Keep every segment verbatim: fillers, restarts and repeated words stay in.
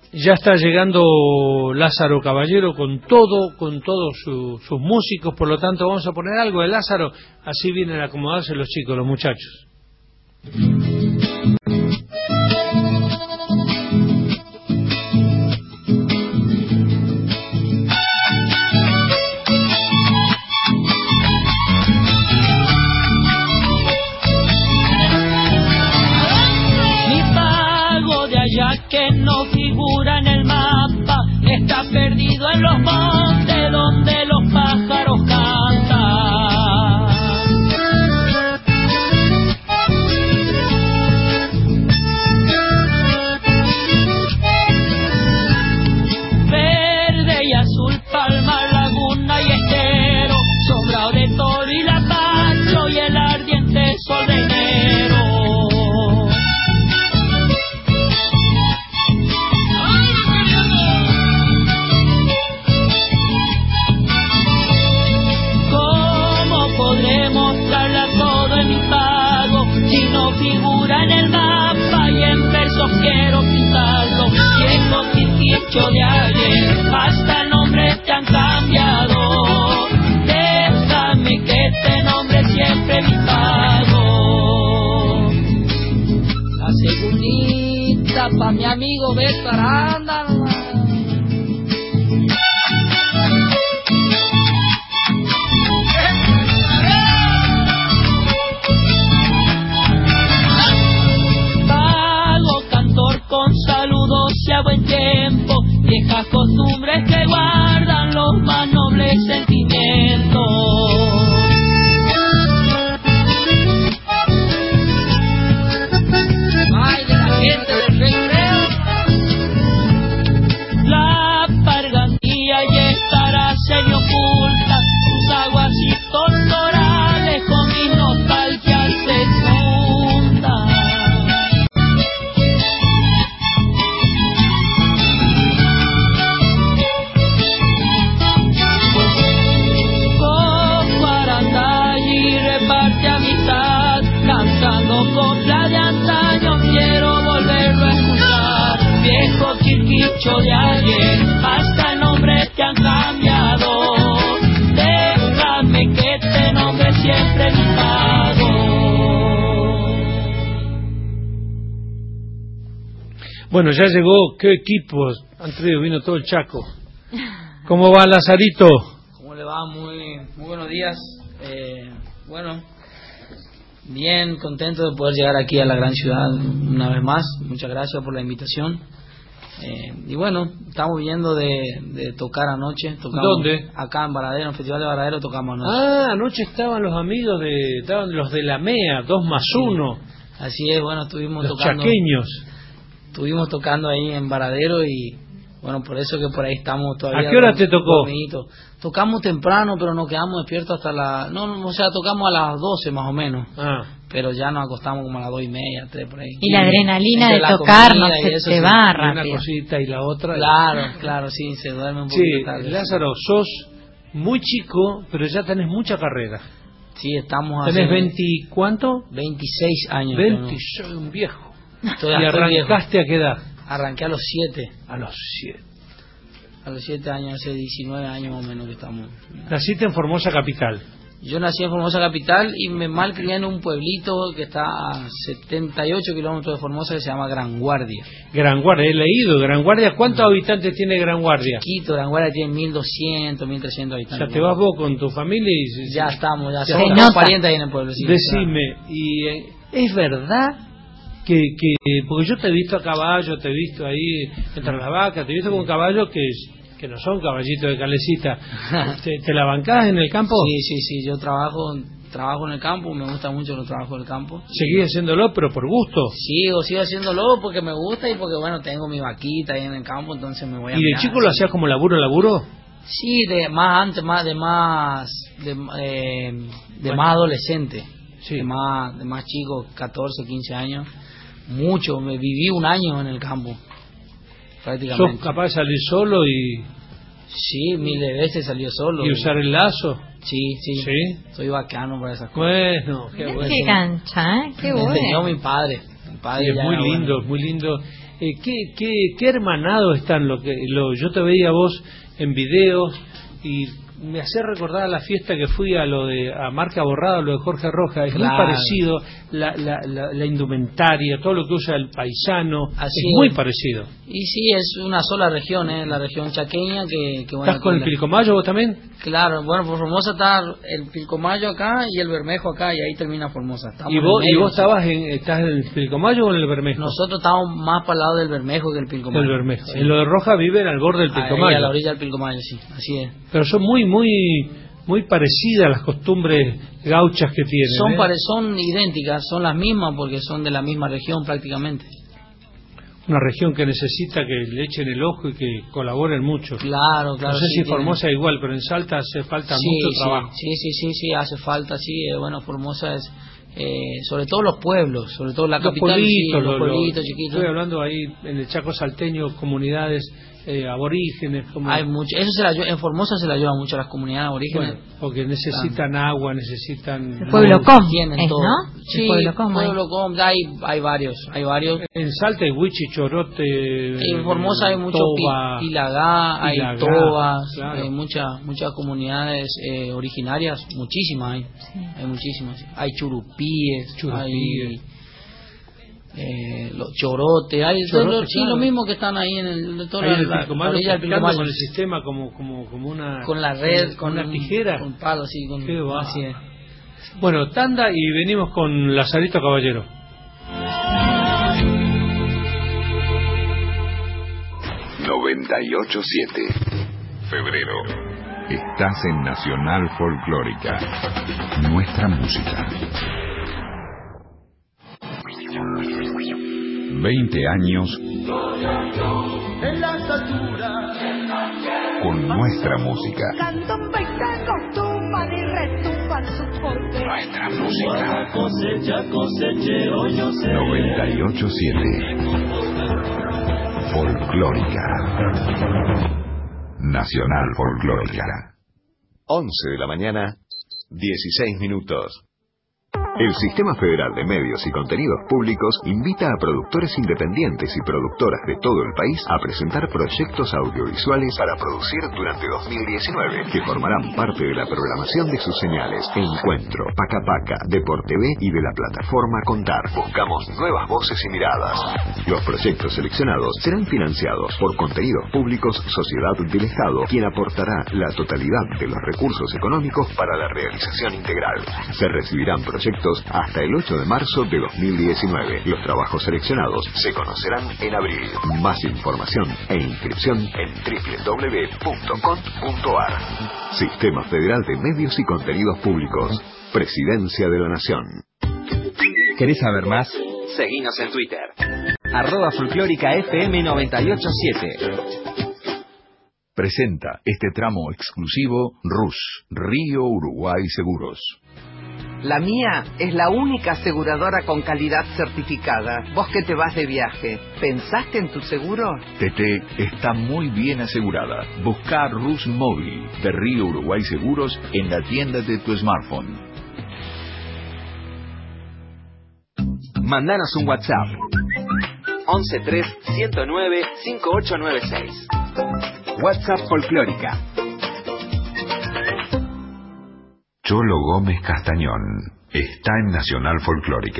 Ya está llegando Lázaro Caballero con todo, con todos su, sus músicos, por lo tanto vamos a poner algo de Lázaro, así vienen a acomodarse los chicos, los muchachos. Que no figura en el mapa, está perdido en los montes donde los pájaros cantan. Verde y azul, palma, laguna y estero, sombra de toro y lapacho y el ardiente sol de enero. Figura en el mapa y en versos quiero pintarlo. Viejo quinquicho de ayer, hasta el nombre te han cambiado. Déjame que este nombre siempre mi pago. La segundita pa' mi amigo Beto Aranda. Con saludos y a buen tiempo, viejas costumbres que guardan los más nobles sentimientos. Ay, de la gente del recreo. La pargantía ya estará semi oculta, sus aguas y tortorales con mi nostalgia se juntan. Copla de antaño quiero volverlo a escuchar. Viejo chiquicho de ayer, hasta el nombre te han cambiado. Déjame que este nombre siempre mi pago. Bueno, ya llegó, qué equipos han traído, vino todo el Chaco. ¿Cómo va, Lazarito? ¿Cómo le va? Muy, muy buenos días. Eh, bueno, bien contento de poder llegar aquí a la gran ciudad una vez más. Muchas gracias por la invitación. Eh, y bueno, estamos viendo de, de tocar anoche. Tocamos ¿Dónde? Acá en Varadero, en el Festival de Varadero tocamos anoche. Ah, anoche estaban los amigos de, estaban los de la M E A, dos más uno. Así es, bueno, estuvimos los tocando. Los chaqueños. Estuvimos tocando ahí en Varadero y bueno, por eso que por ahí estamos todavía. ¿A qué hora te tocó? Dormidito. Tocamos temprano, pero nos quedamos despiertos hasta la... No, no, o sea, tocamos a las doce más o menos. Ah. Pero ya nos acostamos como a las dos y media, tres por ahí. Y la adrenalina de tocar no se te sí, va y rápido. Una cosita y la otra. Claro, claro, sí, se duerme un poquito sí, tarde. Lázaro, sos muy chico, pero ya tenés mucha carrera. Sí, estamos... ¿Tenés veinte cuánto? veintiséis años. veinte, soy un viejo. Estoy ¿Y arrancaste viejo. a qué edad? Arranqué a los siete. A los siete. A los siete años, hace diecinueve años más o menos que estamos. Naciste en Formosa Capital. Yo nací en Formosa Capital y me malcrié en un pueblito que está a setenta y ocho kilómetros de Formosa que se llama Gran Guardia. Gran Guardia, he leído. Gran Guardia, ¿cuántos mm. habitantes tiene Gran Guardia? Quito, Gran Guardia tiene mil doscientos, mil trescientos habitantes. Ya te vas vos con tu familia y... Ya estamos, ya, ya somos parientes ahí en el pueblo. Sí, decime, ¿y eh, es verdad que, que... Porque yo te he visto a caballo, te he visto ahí entre las vacas, te he visto con caballos que... que no son caballitos de calecita. ¿Te, ¿Te la bancás en el campo? Sí, sí, sí, yo trabajo trabajo en el campo, me gusta mucho los trabajos del campo. ¿Seguís haciéndolo, pero por gusto? Sigo, sigo haciéndolo porque me gusta y porque, bueno, tengo mi vaquita ahí en el campo, entonces me voy a... ¿Y de mirar, chico lo hacías como laburo, laburo? Sí, de más antes, más de más de, eh, de bueno. más adolescente, sí. de más de más chico, catorce, quince años, mucho, me viví un año en el campo. Prácticamente. ¿Sos capaz de salir solo y...? Sí, miles de veces salió solo. ¿Y usar el lazo? Sí, sí. ¿Sí? Soy bacano para esas cosas. Bueno, qué Mira bueno. Qué cancha, ¿eh? Qué me bueno. enseñó mi padre. Mi padre sí, es ya muy lindo, bueno. muy lindo. eh, ¿qué, qué, qué hermanado están? Lo que lo, yo te veía vos en videos y me hacía recordar a la fiesta que fui a lo de a Marca Borrada, lo de Jorge Roja. Es claro. Muy parecido, la, la, la, la indumentaria, todo lo que usa el paisano, así es, es muy parecido. Y sí, es una sola región, ¿eh? La región chaqueña que... que bueno, ¿estás con el Pilcomayo vos también? Claro, bueno, por Formosa está el Pilcomayo acá y el Bermejo acá, y ahí termina Formosa. Estamos ¿Y vos, medio, ¿y vos estabas en, estás en el Pilcomayo o en el Bermejo? Nosotros estamos más para el lado del Bermejo que el Pilcomayo. El Bermejo. Sí. En lo de Roja viven al borde del Pilcomayo. Ahí, a la orilla del Pilcomayo, sí, así es. Pero son muy, muy... muy parecidas las costumbres gauchas que tienen. Son, ¿eh? pare, son idénticas, son las mismas porque son de la misma región prácticamente. Una región que necesita que le echen el ojo y que colaboren mucho. Claro, claro. No sé sí, si tienen... Formosa igual, pero en Salta hace falta sí, mucho sí, trabajo. Sí, sí, sí, sí, hace falta, sí. Eh, bueno, Formosa es... Eh, sobre todo los pueblos, sobre todo la los capital, pueblitos, sí, los lo, pueblitos lo, chiquitos. Estoy hablando ahí en el Chaco salteño, comunidades eh, aborígenes. Como... Hay mucho, eso se la, en Formosa se la lleva mucho a las comunidades aborígenes. Bueno, porque necesitan ah. agua, necesitan... El pueblo com, tienen es, todo. ¿no? Sí, el pueblo com, pueblo com, hay, hay varios, hay varios. En Salta hay Huichi, Chorote... En Formosa hay mucho Toba, Pilagá, hay Pilagá, Tobas, claro. hay muchas muchas comunidades eh, originarias, muchísimas hay, sí. hay muchísimas. Hay churupíes, churupíes. hay eh, los chorotes, hay Chorote, todo, sí, claro. lo mismo que están ahí en el todo ahí la, en el la, Pilcomayo, la orilla del Pilcomayo. con el sistema como como como una con la red, con, con una tijera, con palo, sí, con, qué va. así es. Bueno, tanda y venimos con Lazarito Caballero. noventa y ocho siete Febrero. Estás en Nacional Folclórica. Nuestra música. veinte años con nuestra música. Nuestra música. noventa y ocho siete Folclórica. Nacional Folclórica. once de la mañana, dieciséis minutos. El Sistema Federal de Medios y Contenidos Públicos invita a productores independientes y productoras de todo el país a presentar proyectos audiovisuales para producir durante dos mil diecinueve, que formarán parte de la programación de sus señales Encuentro, Paca Paca, Deporte V y de la plataforma Contar. Buscamos nuevas voces y miradas. Los proyectos seleccionados serán financiados por Contenidos Públicos, Sociedad del Estado, quien aportará la totalidad de los recursos económicos para la realización integral. Se recibirán proyectos hasta el ocho de marzo de dos mil diecinueve. Los trabajos seleccionados se conocerán en abril. Más información e inscripción en doble u doble u doble u punto cont punto a r. Sistema Federal de Medios y Contenidos Públicos. Presidencia de la Nación. ¿Querés saber más? Seguinos en Twitter. Arroba folclórica F M noventa y ocho siete. Presenta este tramo exclusivo R U S, Río Uruguay Seguros. La mía es la única aseguradora con calidad certificada. Vos que te vas de viaje, ¿pensaste en tu seguro? T T está muy bien asegurada. Busca R U S Móvil de Río Uruguay Seguros en la tienda de tu smartphone. Mándanos un WhatsApp. once tres ciento nueve cinco ocho nueve seis. WhatsApp Folclórica. Cholo Gómez Castañón está en Nacional Folclórica.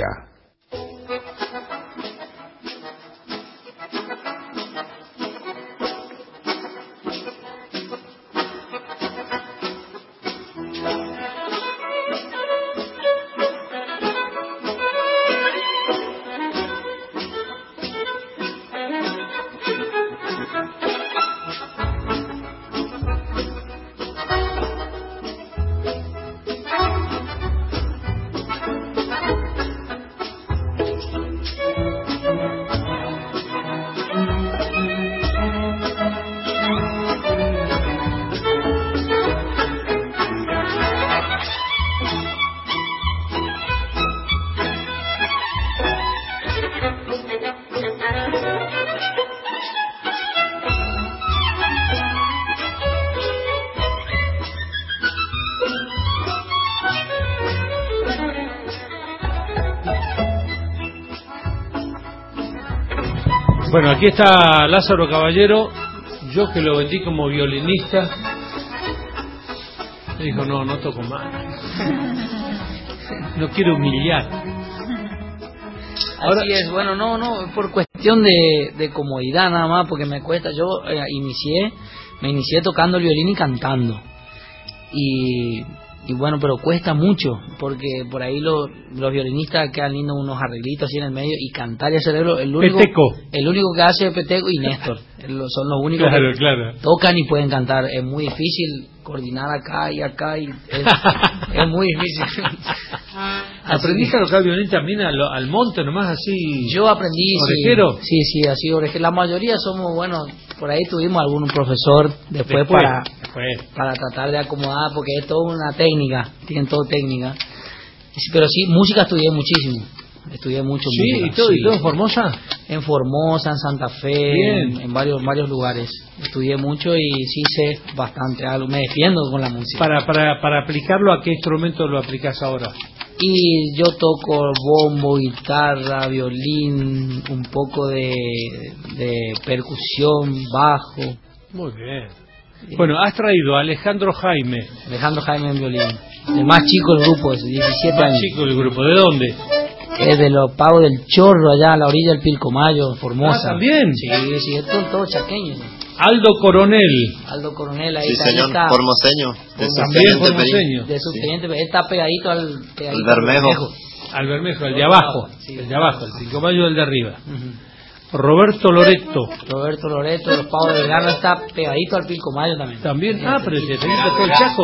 Bueno, aquí está Lázaro Caballero, yo que lo vendí como violinista, me dijo, no, no toco más, no quiero humillar. Ahora, así es, bueno, no, no, por cuestión de, de comodidad nada más, porque me cuesta, yo eh, inicié, me inicié tocando el violín y cantando, y... Y bueno, pero cuesta mucho, porque por ahí lo, los violinistas quedan lindos unos arreglitos así en el medio, y cantar y hacer el, el único Peteco. el único que hace es Peteco y Néstor. Son los únicos claro, que claro. tocan y pueden cantar. Es muy difícil coordinar acá y acá, y es, es muy difícil. ¿Aprendiste a tocar violín también al, al monte nomás así? Yo aprendí, ¿orejero? Sí, sí, sí, así orejero. La mayoría somos, bueno, por ahí tuvimos algún profesor después, después para después. para tratar de acomodar, porque es toda una técnica, tienen todo técnica. Pero sí, música estudié muchísimo, estudié mucho sí, música. ¿y todo, sí. ¿Y todo en Formosa? En Formosa, en Santa Fe, en, en varios varios lugares. Estudié mucho y sí sé bastante, algo, me defiendo con la música. Para, para, para aplicarlo, ¿a qué instrumento lo aplicas ahora? Y yo toco bombo, guitarra, violín, un poco de, de percusión, bajo. Muy bien. Bueno, has traído a Alejandro Jaime. Alejandro Jaime en violín. El más chico del grupo, es diecisiete más años. chico del grupo, ¿de dónde? Es de los Pagos del Chorro, allá a la orilla del Pilcomayo, Formosa. Ah, ¿también? Sí, sí, es todo, todo chaqueño. Aldo Coronel. Aldo Coronel, ahí sí, está. señor, está, formoseño. De también formoseño. De subteniente, sí. Está pegadito al pegadito el Bermejo. Al Bermejo, el de abajo. Sí, el de abajo, el Pilcomayo del de arriba. Uh-huh. Roberto Loreto. Roberto Loreto, de los Pavos de Verano, está pegadito al Pilcomayo también. También, ah, pero te tenés todo el Chaco.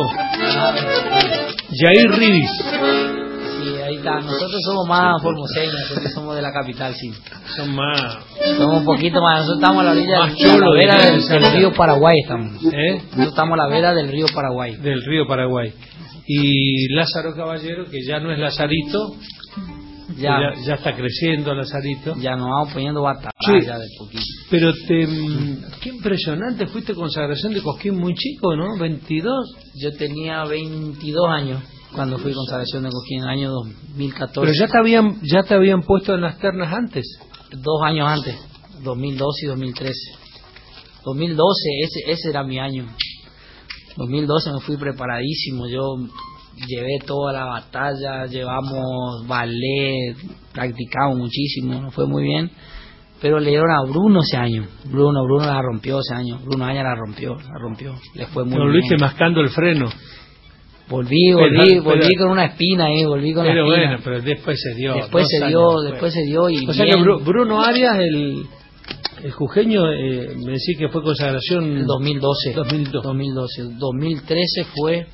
Jair Ribis. Sí, ahí está. Nosotros somos más formoseños, nosotros somos de la capital, sí. Son más. Somos un poquito más. Nosotros estamos a la orilla más de la vera de del, del río Paraguay, estamos. ¿Eh? Nosotros estamos a la vera del río Paraguay. Del río Paraguay. Y Lázaro Caballero, que ya no es Lazarito. Ya, ya, ya está creciendo Lazarito. Ya nos vamos poniendo batalla sí, ya de poquito. Pero te, qué impresionante, fuiste consagración de Cosquín muy chico, ¿no? veintidós. Yo tenía veintidós años cuando fui consagración de Cosquín, en el año dos mil catorce. Pero ya te habían ya te habían puesto en las ternas antes. Dos años antes, dos mil doce y dos mil trece. dos mil doce, ese, ese era mi año. dos mil doce me fui preparadísimo, yo llevé toda la batalla, llevamos ballet, practicamos muchísimo, nos fue muy bien, pero le dieron a Bruno ese año, Bruno, Bruno la rompió ese año, Bruno Aña la rompió, la rompió, le fue muy bien. Volviste mascando el freno. Volví, volví, pero, volví pero, con una espina ahí, volví con pero la espina. Bueno, pero después se dio. Después se dio, después. después se dio y O sea bien. que Bruno Arias, el... El jujeño, eh, me decís que fue consagración en dos mil doce. dos mil doce. dos mil doce. dos mil trece fue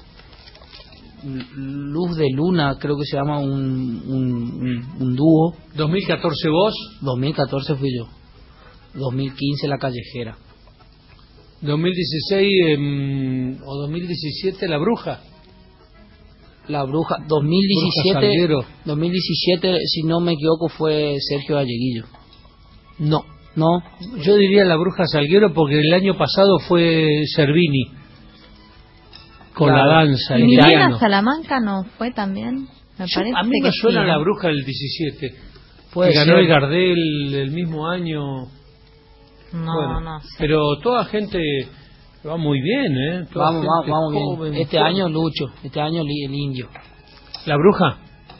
Luz de Luna, creo que se llama un, un, un, un dúo. ¿dos mil catorce vos? dos mil catorce fui yo. dos mil quince La Callejera. dos mil dieciséis eh, o dos mil diecisiete La Bruja. La Bruja. dos mil diecisiete, Bruja dos mil diecisiete, si no me equivoco, fue Sergio Galleguillo. No. No, yo diría La Bruja Salguero porque el año pasado fue Cervini con claro. la danza. ¿Y Milena Salamanca no fue también? Me yo, parece a mí me que suena sí, La Bruja del diecisiete. Puede que ganó ser. el Gardel el mismo año. No, bueno, no sé. Pero toda gente va muy bien, ¿eh? Toda vamos, vamos, vamos joven, bien. Este joven. año Lucho, este año el Indio. ¿La Bruja?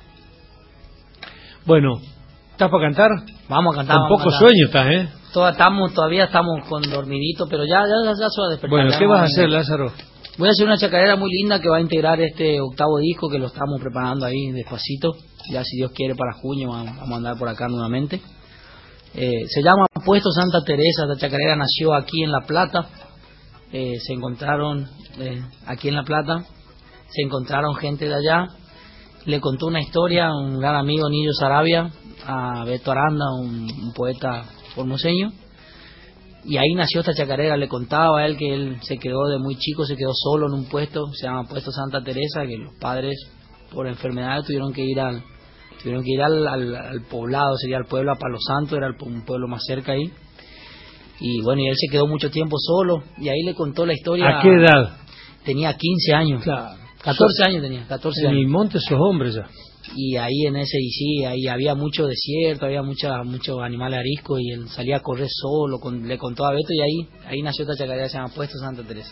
Bueno. ¿Estás para cantar? Vamos a cantar. Con poco sueño estás, ¿eh? Toda, estamos, todavía estamos con dormidito, pero ya, ya, ya, ya se va a despertar. Bueno, ¿qué vas a hacer, Lázaro? Voy a hacer una chacarera muy linda que va a integrar este octavo disco que lo estamos preparando ahí despacito. Ya si Dios quiere para junio vamos a andar por acá nuevamente. Eh, se llama Puesto Santa Teresa. Esta chacarera nació aquí en La Plata. Eh, se encontraron eh, aquí en La Plata. Se encontraron gente de allá. Le contó una historia a un gran amigo, Nillo Sarabia, a Beto Aranda, un, un poeta formoseño, y ahí nació esta chacarera. Le contaba a él que él se quedó de muy chico, se quedó solo en un puesto, se llama Puesto Santa Teresa, que los padres por enfermedades tuvieron que ir al tuvieron que ir al, al, al poblado, sería el pueblo a Palo Santo, era el, un pueblo más cerca ahí, y bueno, y él se quedó mucho tiempo solo, y ahí le contó la historia. ¿A qué edad? Tenía quince años. Claro. catorce años tenía, catorce en años. En el monte sos hombre ya. y ahí en ese, y sí, ahí había mucho desierto, había mucha, muchos animales ariscos, y él salía a correr solo, con, le contó a Beto, y ahí ahí nació esta chacarera que se llama Puesto Santa Teresa.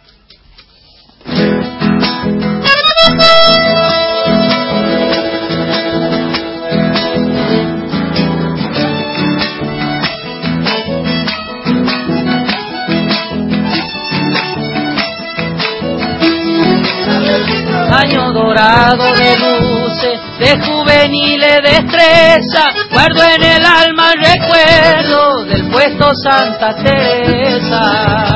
Año dorado de luces, de juveniles destreza, guardo en el alma el recuerdo del puesto Santa Teresa.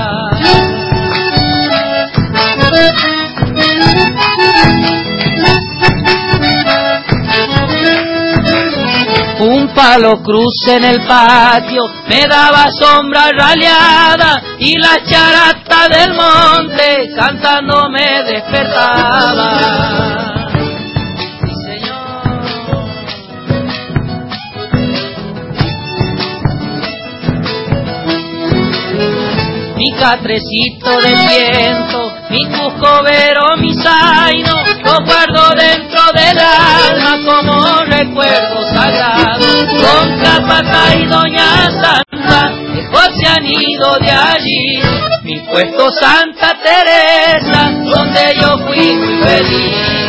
Un palo cruz en el patio me daba sombra raleada, y la charata del monte cantando me despertaba. Sí, señor. Mi catrecito de viento, mi cuscovero, mi zaino, lo guardo dentro del alma como recuerdo sagrado. Don Capatá y Doña Santa, lejos se han ido de allí. Mi puesto Santa Teresa, donde yo fui muy feliz.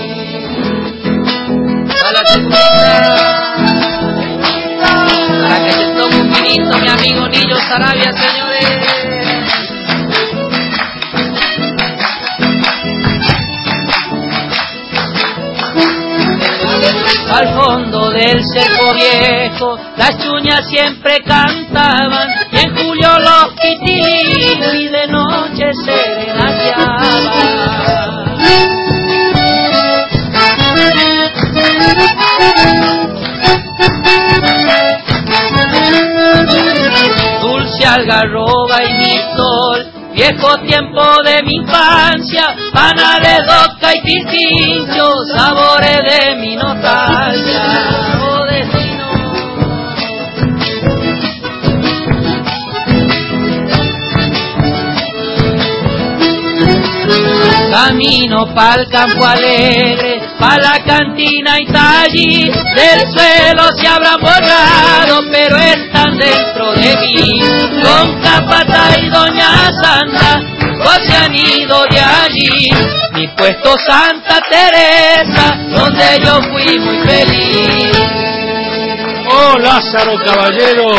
A la chupita, para que se tome un vinito, mi amigo Nillo Sarabia, señores. Al fondo del cerco viejo las chuñas siempre cantaban, y en julio los quitilinos y de noche serenateaban. Dulce algarroba y mistol, viejo tiempo de mi infancia, panaledoca y pitincho, sabores de mi nostalgia, oh destino. Camino pa'l campo alegre, pa' la cantina y tallí, del suelo se habrán borrado, pero están dentro de mí. Don Capatá y Doña Santa, pues se han ido de allí. Mi puesto Santa Teresa, donde yo fui muy feliz. Oh, Lázaro Caballero,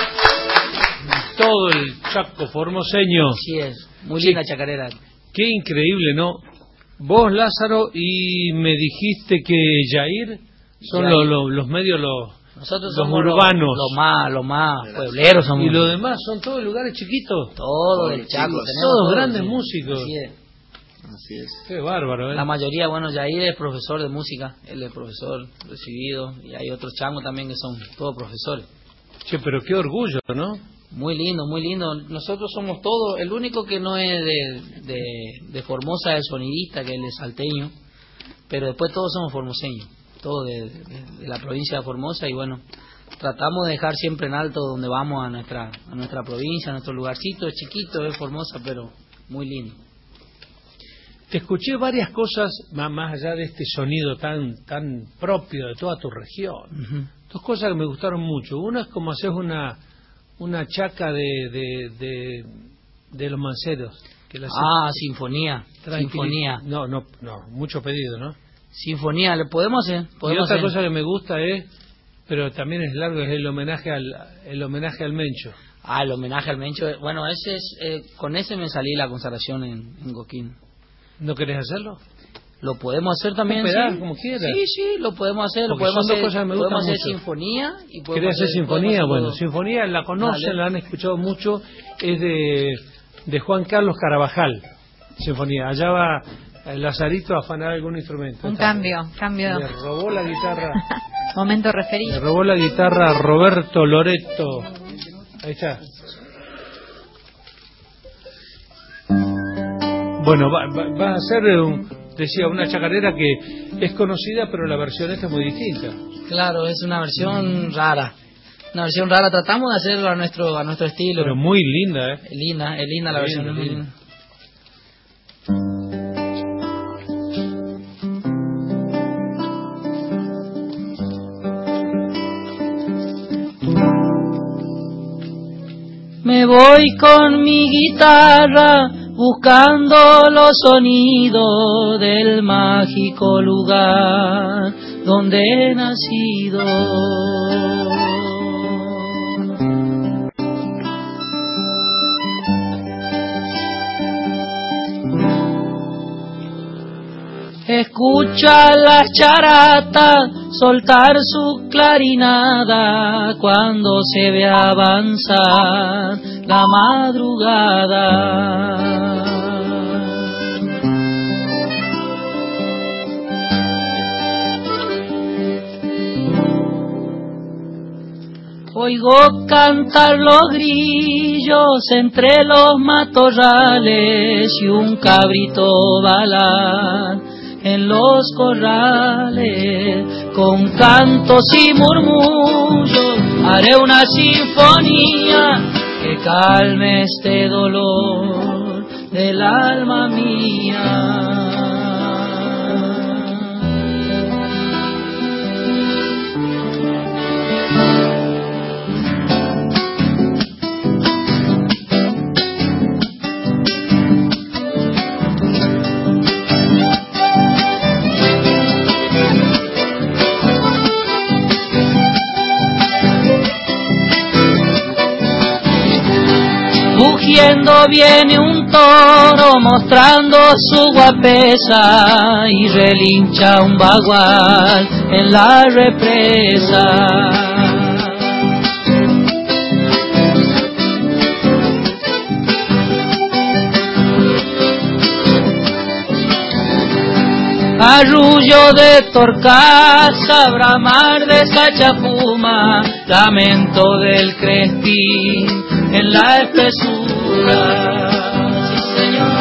todo el Chaco formoseño. Así es, muy Sí. linda chacarera. Qué increíble, ¿no? Vos, Lázaro, y me dijiste que Yair son Yair. Los, los, los medios, los, Nosotros los somos urbanos. Los lo más, lo más puebleros somos. Y los demás son todos lugares chiquitos. Todo del Chaco. Todos Tenemos grandes sí. músicos. Así es. Así es. Qué bárbaro, ¿eh? La mayoría, bueno, Yair es profesor de música, él es profesor recibido, y hay otros changos también que son todos profesores. Che, pero qué orgullo, ¿no? Muy lindo, muy lindo. Nosotros somos todos, el único que no es de, de, de Formosa es sonidista, que él es salteño, pero después todos somos formoseños, todos de, de, de la provincia de Formosa, y bueno, tratamos de dejar siempre en alto donde vamos a nuestra a nuestra provincia, a nuestro lugarcito, es chiquito, es Formosa, pero muy lindo. Te escuché varias cosas más, más allá de este sonido tan tan propio de toda tu región. Uh-huh. Dos cosas que me gustaron mucho. Una es como haces una una chaca de de, de, de los manceros. Que la Ah, sinfonía, tranquil... sinfonía. No, no, no, mucho pedido, ¿no? Sinfonía, ¿le podemos hacer? Y ¿Podemos otra hacer? cosa que me gusta es, pero también es largo, es el homenaje al el homenaje al Mencho. Ah, el homenaje al Mencho. Bueno, ese es, eh, con ese me salí la consagración en, en Coquín. ¿No querés hacerlo? Lo podemos hacer también, Un pedazo, sí. como quieras. Sí, sí, lo podemos hacer. Lo Porque podemos son dos hacer, cosas que me podemos gustan hacer mucho. sinfonía y podemos ¿Querés hacer sinfonía? podemos Bueno, hacer- sinfonía la conocen, Dale. la han escuchado mucho, es de, de Juan Carlos Carabajal, sinfonía. Allá va el Lazarito a afanar algún instrumento. Un Está. cambio, cambio. Le robó la guitarra, Momento le referido. robó la guitarra a Roberto Loreto. Ahí está. Bueno, va, va, va a hacer, un, decía, una chacarera que es conocida, pero la versión esta es muy distinta. Claro, es una versión rara. Una versión rara. Tratamos de hacerlo a nuestro a nuestro estilo. Pero muy linda, ¿eh? Es linda, es linda la Linda, versión. es muy linda. linda. voy con mi guitarra buscando los sonidos del mágico lugar donde he nacido. Escucha las charatas soltar su clarinada cuando se ve avanzar la madrugada. Oigo cantar los grillos entre los matorrales y un cabrito balar en los corrales. Con cantos y murmullos haré una sinfonía que calme este dolor del alma mía. Rugiendo viene un toro mostrando su guapesa y relincha un bagual en la represa. Arrullo de torcaza, bramar de sachapuma, lamento del crespín en la espesura. Sí, señor.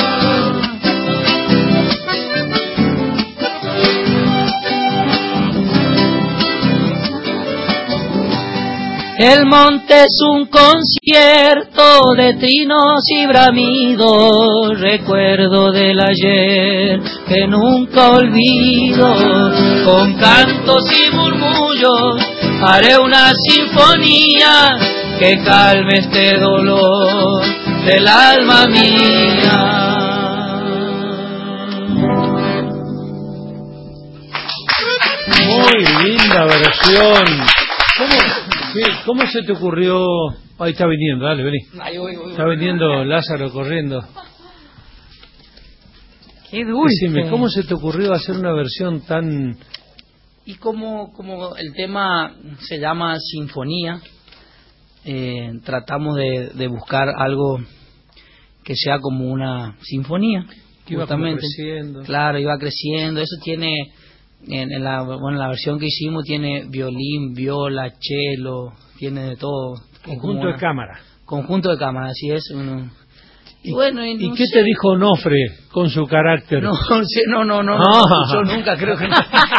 El monte es un concierto de trinos y bramidos, recuerdo del ayer que nunca olvido. Con cantos y murmullos haré una sinfonía que calme este dolor del alma mía. Muy linda versión. ¿Cómo, qué, ¿Cómo se te ocurrió? Ahí está viniendo, dale, vení. Ay, voy, voy, está viniendo Lázaro corriendo. Qué dulce. Decime, ¿cómo se te ocurrió hacer una versión tan...? Y como, como el tema se llama Sinfonía, eh, tratamos de, de buscar algo que sea como una sinfonía. Que iba creciendo. Claro, iba creciendo. Eso tiene, en, en, la, bueno, la versión que hicimos tiene violín, viola, cello, tiene de todo. Conjunto de cámara. Conjunto de cámara, así es. Uno, ¿Y, bueno, y, ¿y no qué sé. te dijo Onofre con su carácter? No, no, no, no, no, Ah. no escuchó nunca, creo que no.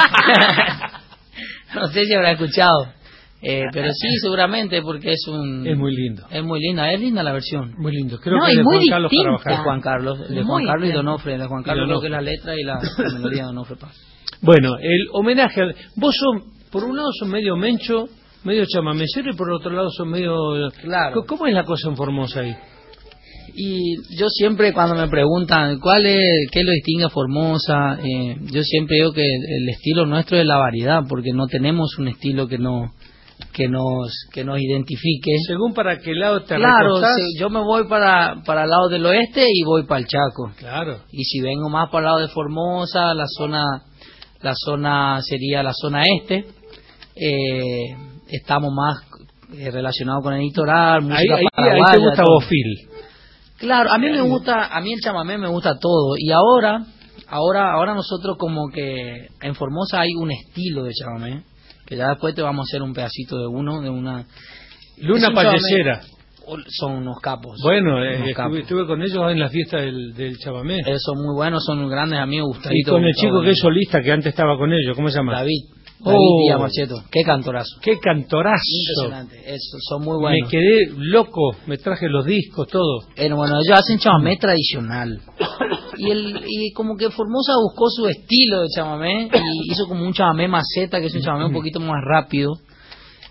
No sé si habrá escuchado. Eh, pero sí, seguramente, porque es un... Es muy lindo. Es muy linda, es linda la versión. Muy lindo. Creo No, que y es de muy Juan Carlos distinta. Carabajal. De Juan Carlos, de Muy Juan Carlos y bien. Donofre. De Juan Y Carlos creo que Donofre. es la letra y la, la melodía de Donofre Paz. Bueno, el homenaje al... Vos sos, por un lado sos medio mencho, medio chamamecero, y por otro lado sos medio... Claro. ¿Cómo es la cosa en Formosa ahí? Y yo siempre cuando me preguntan cuál es, qué lo distingue a Formosa, eh, yo siempre digo que el estilo nuestro es la variedad, porque no tenemos un estilo que no que nos que nos identifique. Según para qué lado te Claro, recostás. sí, yo me voy para para el lado del oeste y voy para el Chaco. Claro. Y si vengo más para el lado de Formosa, la zona la zona sería la zona este. Eh, estamos más eh, relacionados con el litoral, Ahí, música ahí, ahí paraguaya, te gusta todo. Bofil. Claro, a mí me gusta, a mí el chamamé me gusta todo. Y ahora, ahora, ahora nosotros como que en Formosa hay un estilo de chamamé, que ya después te vamos a hacer un pedacito de uno, de una... Luna es un Pallecera. chamamé- Son unos capos. Bueno, unos eh, capos. estuve, estuve con ellos en la fiesta del, del chamamé. Ellos son muy buenos, son grandes amigos, Y Gustavito. con el Gustavo chico que es Benítez. solista, que antes estaba con ellos, ¿cómo se llama? David, David Oh. Díaz Marcheto. Qué cantorazo. ¡Qué cantorazo! Impresionante, eso, son muy buenos. Me quedé loco, me traje los discos, todo. Eh, bueno, ellos hacen chamamé tradicional. Y el y como que Formosa buscó su estilo de chamamé y hizo como un chamamé maceta, que es un chamamé un poquito más rápido.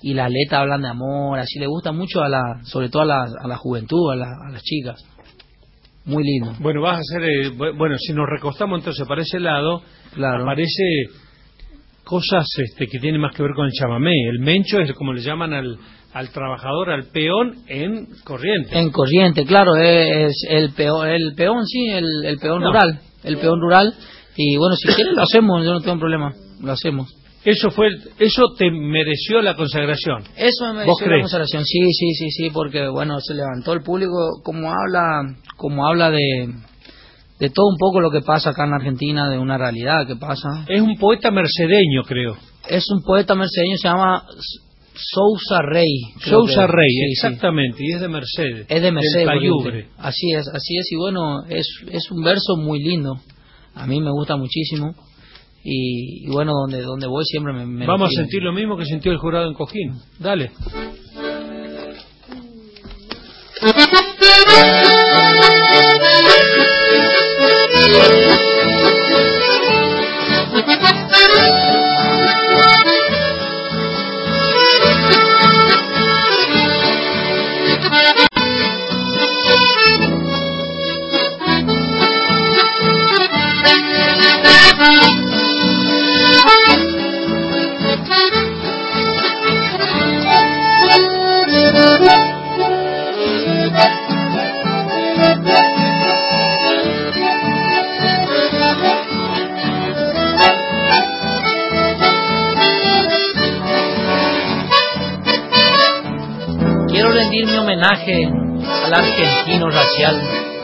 y las letras hablan de amor, así le gusta mucho a la, sobre todo a la, a la juventud, a, la, a las chicas. Muy lindo. Bueno, vas a hacer, eh, bueno, si nos recostamos entonces para ese lado, claro. aparece cosas este, que tienen más que ver con el chamamé. El mencho es como le llaman al, al trabajador, al peón en Corrientes. En Corrientes, claro, es el peón, el peón sí, el, el peón no. rural, el peón rural. Y bueno, si quieres lo hacemos, yo no tengo problema, lo hacemos. Eso fue, eso te mereció la consagración. Eso me mereció la consagración, sí, sí, sí, sí, porque bueno, se levantó el público, como habla, como habla de, de todo un poco lo que pasa acá en Argentina, de una realidad que pasa. Es un poeta mercedeño, creo. Es un poeta mercedeño, se llama Sousa Rey. Sousa Rey, sí, exactamente, sí. Y es de Mercedes. Es de Mercedes. Payubre. Así es, así es, y bueno, es, es un verso muy lindo. A mí me gusta muchísimo. Y, y bueno, donde donde voy siempre me, me vamos a sentir lo mismo que sintió el jurado en Cojín. Dale. Mi homenaje al argentino racial,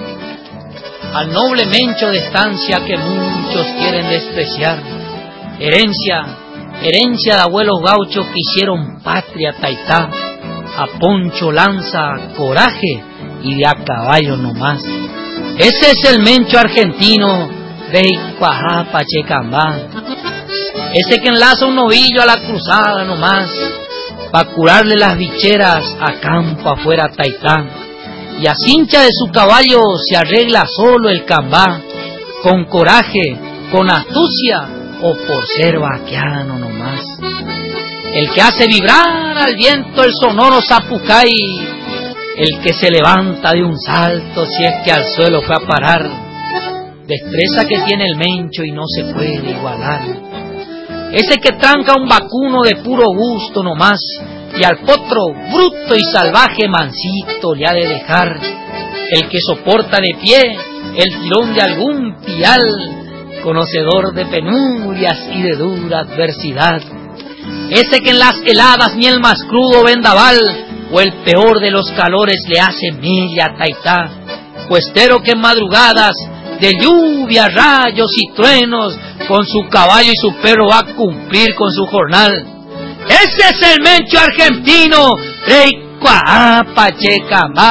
al noble mencho de estancia que muchos quieren despreciar, herencia, herencia de abuelos gauchos que hicieron patria taitá, a poncho, lanza, coraje y de a caballo nomás. Ese es el mencho argentino de Icuajá, Pachecambá, ese que enlaza un novillo a la cruzada nomás, pa' curarle las bicheras a campo afuera taitá, y a cincha de su caballo se arregla solo el cambá, con coraje, con astucia o por ser vaquiano nomás. El que hace vibrar al viento el sonoro zapucay, el que se levanta de un salto si es que al suelo fue a parar, destreza que tiene el mencho y no se puede igualar. Ese que tranca un vacuno de puro gusto nomás, y al potro bruto y salvaje mansito le ha de dejar. El que soporta de pie el tirón de algún pial, conocedor de penurias y de dura adversidad. Ese que en las heladas ni el más crudo vendaval o el peor de los calores le hace mella taitá, cuestero que en madrugadas de lluvia, rayos y truenos, con su caballo y su perro va a cumplir con su jornal. Ese es el mencho argentino, Rey Cuapachecambá.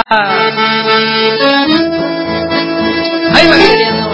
Ahí va queriendo.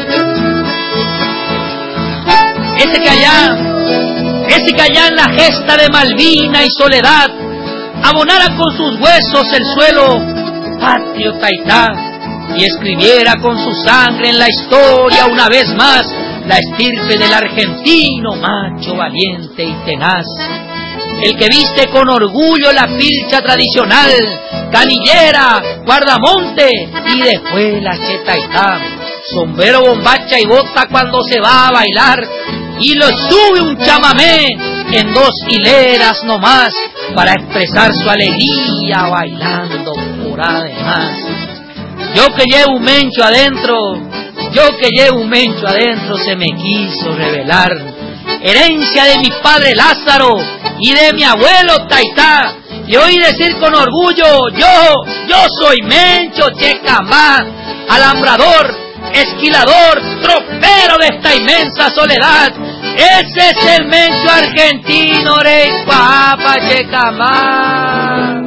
Ese que allá, ese que allá en la gesta de Malvina y Soledad, abonara con sus huesos el suelo patrio taitá, y escribiera con su sangre en la historia una vez más la estirpe del argentino macho valiente y tenaz. El que viste con orgullo la pilcha tradicional, canillera, guardamonte y después la chetaitá, sombrero, bombacha y bota cuando se va a bailar, y lo sube un chamamé en dos hileras nomás para expresar su alegría bailando por además. Yo que llevo un mencho adentro, yo que llevo un mencho adentro se me quiso revelar, herencia de mi padre Lázaro y de mi abuelo Taitá, y oí decir con orgullo, yo, yo soy mencho Checambá, alambrador, esquilador, tropero de esta inmensa soledad. Ese es el mencho argentino, Recuapa Checambá.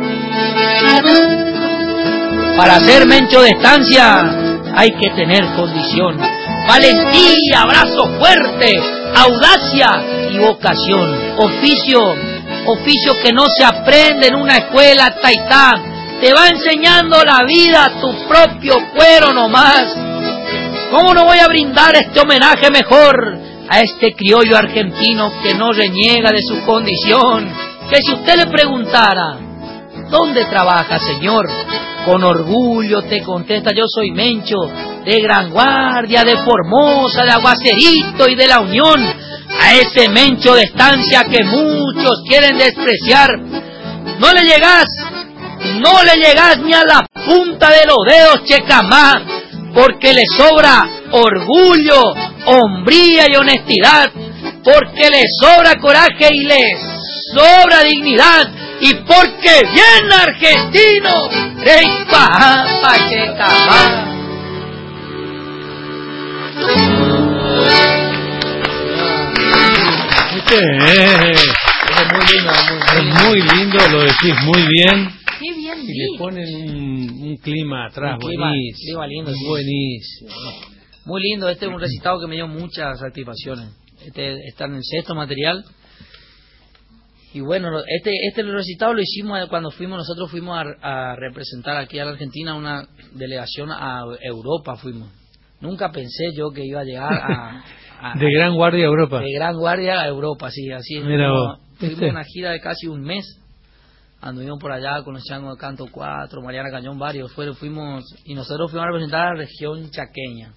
Para ser mencho de estancia hay que tener condición, valentía, brazo fuerte, audacia y vocación. Oficio, oficio que no se aprende en una escuela taitá, te va enseñando la vida a tu propio cuero nomás. ¿Cómo no voy a brindar este homenaje mejor a este criollo argentino que no reniega de su condición, que si usted le preguntara, ¿dónde trabaja, señor? Con orgullo te contesta, yo soy Mencho, de Gran Guardia, de Formosa, de Aguacerito y de La Unión. A ese Mencho de estancia que muchos quieren despreciar, no le llegás, no le llegás ni a la punta de los dedos, Checamá, porque le sobra orgullo, hombría y honestidad, porque le sobra coraje y le sobra dignidad, y porque bien argentino, rey pa Checamá. Eh, Es muy lindo, muy, es muy lindo, lo decís muy bien. Qué bien Y dicho. le ponen un, un clima atrás, Un clima- buenísimo. clima lindo, sí. Buenísimo. Muy lindo, este es un recitado que me dio muchas satisfacciones. Este está en el sexto material. Y bueno, este este recitado lo hicimos cuando fuimos, nosotros fuimos a, a representar aquí a la Argentina una delegación a Europa, fuimos. Nunca pensé yo que iba a llegar a... a De Gran Guardia a Europa. De Gran Guardia a Europa, sí, así es. Mira Fuimos, vos, fuimos ¿viste? una gira de casi un mes. Anduvimos por allá con los changos de Canto cuatro, Mariana Cañón, varios. Fueron, fuimos, y nosotros fuimos a representar a la región chaqueña.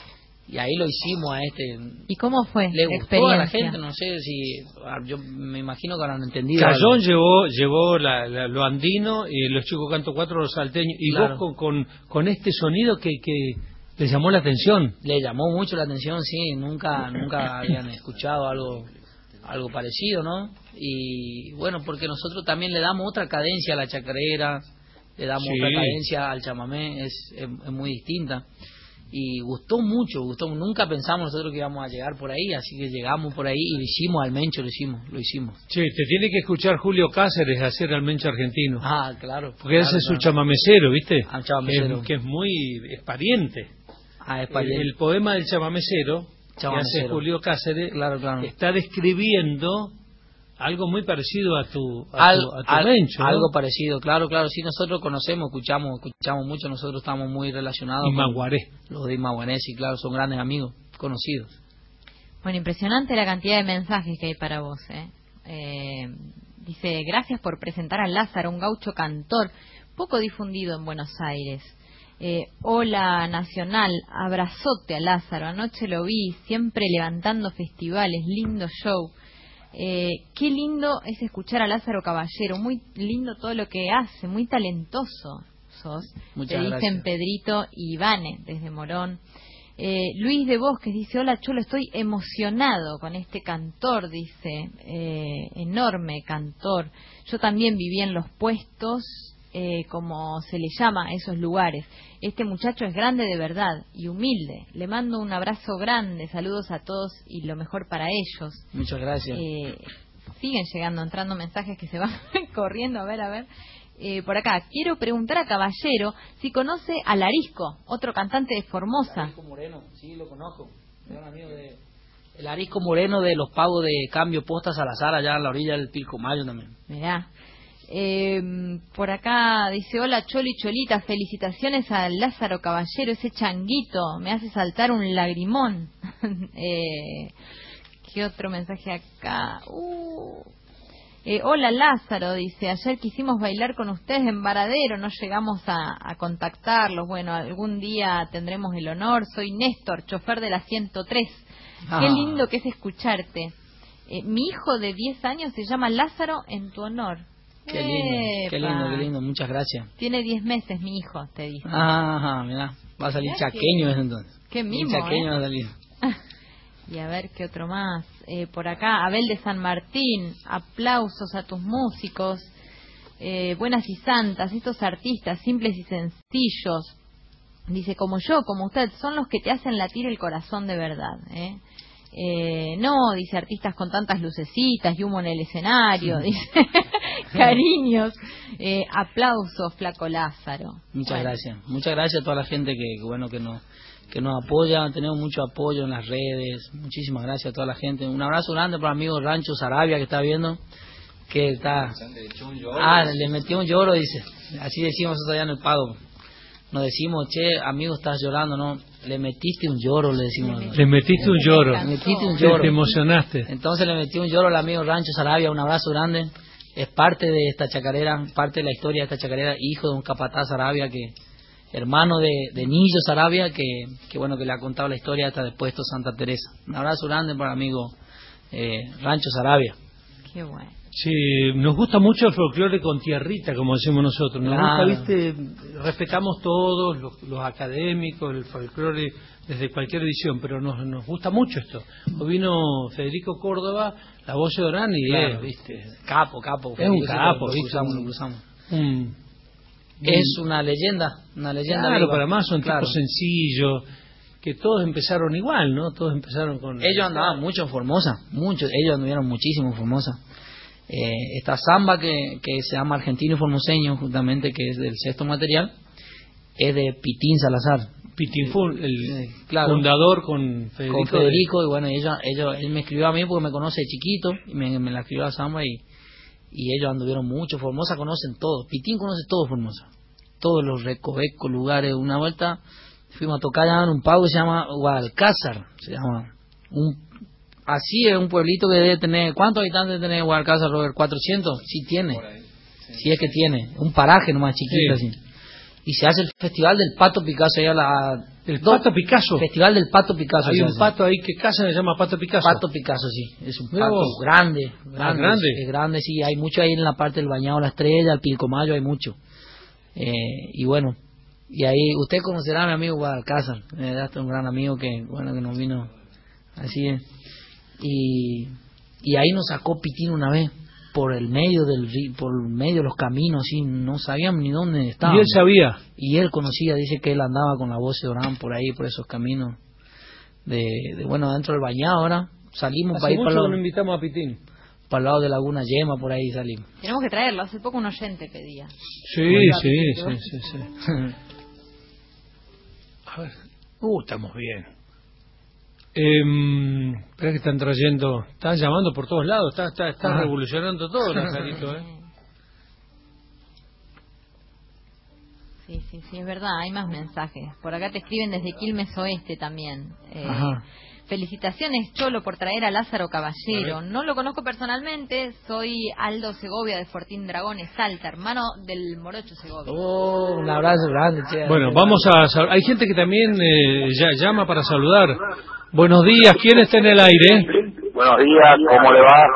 Y ahí lo hicimos a este. ¿Y cómo fue Le la gustó a la experiencia? gente, no sé si. Yo me imagino que habrán entendido. Cayón algo. llevó llevó la, la- lo andino y los chicos Canto cuatro los salteños. Y Claro. vos con, con, con este sonido que, que le llamó la atención. Le llamó mucho la atención, sí. Nunca nunca habían escuchado algo algo parecido, ¿no? Y bueno, porque nosotros también le damos otra cadencia a la chacarera, le damos Sí. otra cadencia al chamamé, es, es, es muy distinta. Y gustó mucho, gustó. Nunca pensamos nosotros que íbamos a llegar por ahí, así que llegamos por ahí y lo hicimos al Mencho, lo hicimos, lo hicimos. Che, te tiene que escuchar Julio Cáceres hacer al Mencho argentino. Ah, claro. Porque claro, ese es su claro. chamamecero, ¿viste? Ah, chamamecero. Que, es, que es muy es pariente. Ah, es El, pariente. el poema del chamamecero, que Chamamecero. hace Julio Cáceres, Claro, claro. está describiendo algo muy parecido a tu, a Al- tu, a tu al- Mencho, ¿no? Algo parecido, claro, claro. Sí, nosotros conocemos, escuchamos, escuchamos mucho. Nosotros estamos muy relacionados Y con Maguaré. los de Imaguané, sí, claro, son grandes amigos, conocidos. Bueno, impresionante la cantidad de mensajes que hay para vos. ¿eh? Eh, dice, gracias por presentar a Lázaro, un gaucho cantor, poco difundido en Buenos Aires. Eh, hola Nacional, abrazote a Lázaro, anoche lo vi, siempre levantando festivales, lindo show. Eh, qué lindo es escuchar a Lázaro Caballero, muy lindo todo lo que hace, muy talentoso sos. Muchas Te dicen gracias. Pedrito y Ivane desde Morón. Eh, Luis de Bosques dice, hola Cholo, estoy emocionado con este cantor, dice, eh, enorme cantor. Yo también viví en los puestos, eh, como se le llama a esos lugares. Este muchacho es grande de verdad y humilde. Le mando un abrazo grande, saludos a todos y lo mejor para ellos. Muchas gracias. Eh, siguen llegando, entrando mensajes que se van corriendo, a ver, a ver. Eh, por acá, quiero preguntar a Caballero si conoce a Larisco, otro cantante de Formosa. Larisco Moreno, sí, lo conozco. Era un amigo de... El Larisco Moreno de los pagos de cambio Posta Salazar, allá en la orilla del Pilcomayo también. Mirá. Eh, por acá dice, hola Choli Cholita, felicitaciones a Lázaro Caballero, ese changuito, me hace saltar un lagrimón. eh, ¿Qué otro mensaje acá? Uh. Eh, hola Lázaro, dice, ayer quisimos bailar con ustedes en Varadero, no llegamos a, a contactarlos, bueno, algún día tendremos el honor, soy Néstor, chofer de la ciento tres. Ah. Qué lindo que es escucharte. Eh, mi hijo de diez años se llama Lázaro en tu honor. Qué lindo, qué Epa. lindo, qué lindo, muchas gracias. Tiene diez meses mi hijo, te dice. Ajá, mirá, va a salir Mirá chaqueño que- ese entonces. Qué Un mimo, chaqueño ¿eh? va a salir. Y a ver qué otro más. Eh, por acá, Abel de San Martín, aplausos a tus músicos. Eh, buenas y santas, estos artistas simples y sencillos. Dice, como yo, como usted, son los que te hacen latir el corazón de verdad. ¿eh? Eh, no, dice, artistas con tantas lucecitas y humo en el escenario. Dice, cariños. Eh, aplausos, Flaco Lázaro. Muchas Bueno. gracias. Muchas gracias a toda la gente que, que bueno que nos que nos apoya, tenemos mucho apoyo en las redes. Muchísimas gracias a toda la gente. Un abrazo grande para el amigo Rancho Sarabia que está viendo, que está Ah, le metió un lloro, dice. Así decimos nosotros allá en el pago. Nos decimos, che, amigo, estás llorando, ¿no? Le metiste un lloro, le decimos. Le metiste un lloro. Le metiste un Te, lloro. te emocionaste. Entonces le metí un lloro al amigo Rancho Sarabia, un abrazo grande. es parte de esta chacarera, parte de la historia de esta chacarera, hijo de un capataz Sarabia, que hermano de, de Nillo Sarabia, que, que bueno, que le ha contado la historia hasta después de Santa Teresa. Un abrazo grande para el amigo eh, Rancho Sarabia. Qué bueno. Sí, nos gusta mucho el folclore con tierrita, como decimos nosotros. Nos Claro. gusta, viste, respetamos todos los, los académicos, el folclore desde cualquier edición, pero nos, nos gusta mucho esto. Hoy vino Federico Córdoba, la voz de Orán, y Claro. es, viste, Capo, capo. es un Lo- capo, lo viste, cruzamos, lo un- cruzamos. un- Es una leyenda, una leyenda. Claro, viva. pero además son Claro. tipos sencillos, que todos empezaron igual, ¿no? Todos empezaron con... Ellos andaban mucho en Formosa, muchos, ellos anduvieron muchísimo en Formosa. Eh, esta samba que, que se llama Argentino y Formoseño, justamente, que es del sexto material, es de Pitín Salazar. Pitín fue el Eh, claro. fundador con Federico. Con Federico, y bueno, ellos, ellos, él me escribió a mí porque me conoce de chiquito, y me, me la escribió a samba, y, y ellos anduvieron mucho. Formosa conocen todo, Pitín conoce todo Formosa, todos los recovecos, lugares. Una vuelta fuimos a tocar allá en un pueblo que se llama Guadalcázar, se llama, un así es un pueblito que debe tener, ¿cuántos habitantes tiene Guadalcázar, Robert? ¿cuatrocientos? Sí tiene, sí es que tiene, un paraje nomás chiquito, Sí. así. Y se hace el festival del Pato Picasso allá a la... El dos- Pato Picasso. Festival del Pato Picasso. Hay se un hace. pato ahí que casa se llama Pato Picasso. Pato Picasso, sí, es un Mira pato vos. grande, Ah, grande, grande. es grande, sí, hay mucho ahí en la parte del Bañado La Estrella, el Pilcomayo, hay mucho. Eh, y bueno, y ahí usted conocerá a mi amigo Guadalcázar, eh, este es un gran amigo que, bueno, que nos vino así, eh. y, y ahí nos sacó Pitín una vez por el medio del ri- por el medio de los caminos, así, no sabíamos ni dónde estaba. Y él sabía. Y él conocía, dice que él andaba con la voz de Orán por ahí, por esos caminos de, de bueno, dentro del Bañado. Ahora salimos Hace para ir mucho para que el, no lado, invitamos a Pitín. para el lado de Laguna Yema, por ahí salimos. Tenemos que traerlo. Hace poco un oyente pedía. Sí, Bueno, sí, Pitito. sí, sí, sí. A ver. Uh, estamos bien. Eh, espera que están trayendo, están llamando por todos lados, está, está, está Ajá. revolucionando todo, Lazarito, ¿eh? Sí, sí, sí, es verdad, hay más mensajes. Por acá te escriben desde Quilmes Oeste también. Eh, Ajá. felicitaciones, Cholo, por traer a Lázaro Caballero. No lo conozco personalmente, soy Aldo Segovia de Fortín Dragones, Salta, hermano del Morocho Segovia. Oh, un abrazo grande, che. Bueno, vamos a... sal- Hay gente que también eh, ya llama para saludar. Buenos días, ¿quién está en el aire? Buenos días, ¿cómo le va?